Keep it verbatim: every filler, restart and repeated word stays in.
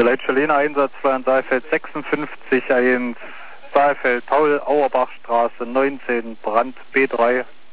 Leitstellene Einsatz zwei in Saalfeld sechsundfünfzig eins, Saalfeld, Paul, Auerbachstraße neunzehn, Brand B drei.